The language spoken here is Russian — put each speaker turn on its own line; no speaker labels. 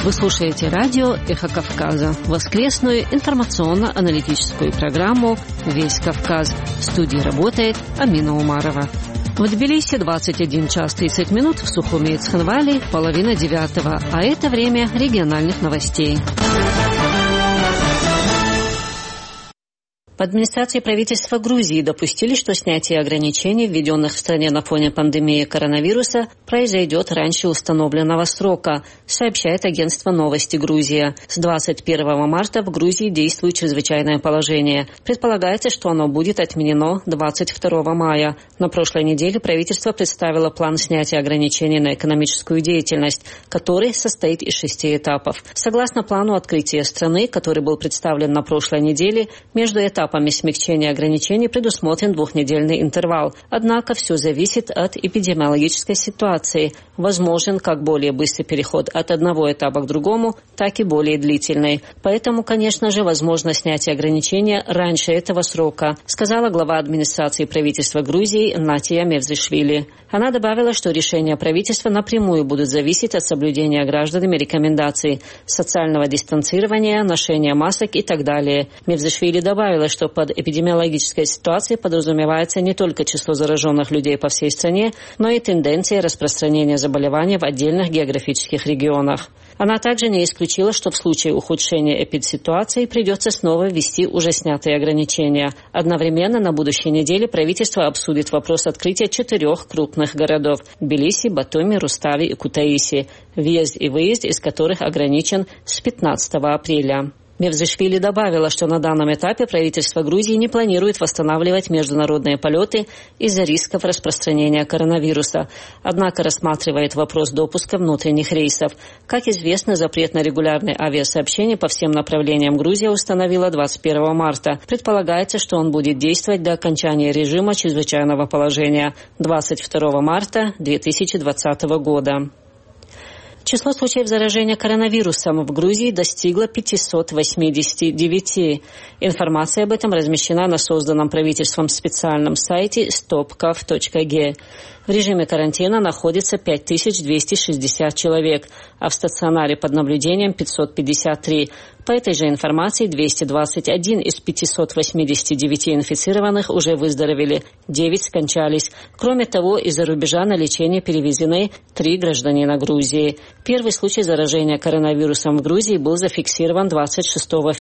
Вы слушаете радио «Эхо Кавказа», воскресную информационно-аналитическую программу «Весь Кавказ». В студии работает Амина Умарова. В Тбилиси 21 час 30 минут, в Сухуми и Цхинвале 8:30, а это время региональных новостей. В администрации правительства Грузии допустили, что снятие ограничений, введенных в стране на фоне пандемии коронавируса, произойдет раньше установленного срока, сообщает агентство «Новости Грузия». С 21 марта в Грузии действует чрезвычайное положение. Предполагается, что оно будет отменено 22 мая. На прошлой неделе правительство представило план снятия ограничений на экономическую деятельность, который состоит из 6 этапов. Согласно плану открытия страны, который был представлен на прошлой неделе, между этапами смягчения ограничений предусмотрен 2-недельный интервал. Однако все зависит от эпидемиологической ситуации. Возможен как более быстрый переход от одного этапа к другому, так и более длительный. Поэтому, конечно же, возможно снятие ограничения раньше этого срока, сказала глава администрации правительства Грузии Натия Мевзишвили. Она добавила, что решения правительства напрямую будут зависеть от соблюдения гражданами рекомендаций социального дистанцирования, ношения масок и так далее. Мевзишвили добавила, что под эпидемиологической ситуацией подразумевается не только число зараженных людей по всей стране, но и тенденция распространения заболевания в отдельных географических регионах. Она также не исключила, что в случае ухудшения эпидситуации придется снова ввести уже снятые ограничения. Одновременно на будущей неделе правительство обсудит вопрос открытия 4 крупных городов – Тбилиси, Батуми, Рустави и Кутаиси, въезд и выезд из которых ограничен с 15 апреля. Мевзишвили добавила, что на данном этапе правительство Грузии не планирует восстанавливать международные полеты из-за рисков распространения коронавируса, однако рассматривает вопрос допуска внутренних рейсов. Как известно, запрет на регулярные авиасообщения по всем направлениям Грузия установила 21 марта. Предполагается, что он будет действовать до окончания режима чрезвычайного положения 22 марта 2020 года. Число случаев заражения коронавирусом в Грузии достигло 589. Информация об этом размещена на созданном правительством специальном сайте stopkav.g. В режиме карантина находится 5260 человек, а в стационаре под наблюдением 553. По этой же информации 221 из 589 инфицированных уже выздоровели, 9 скончались. Кроме того, из-за рубежа на лечение перевезены 3 гражданина Грузии. Первый случай заражения коронавирусом в Грузии был зафиксирован 26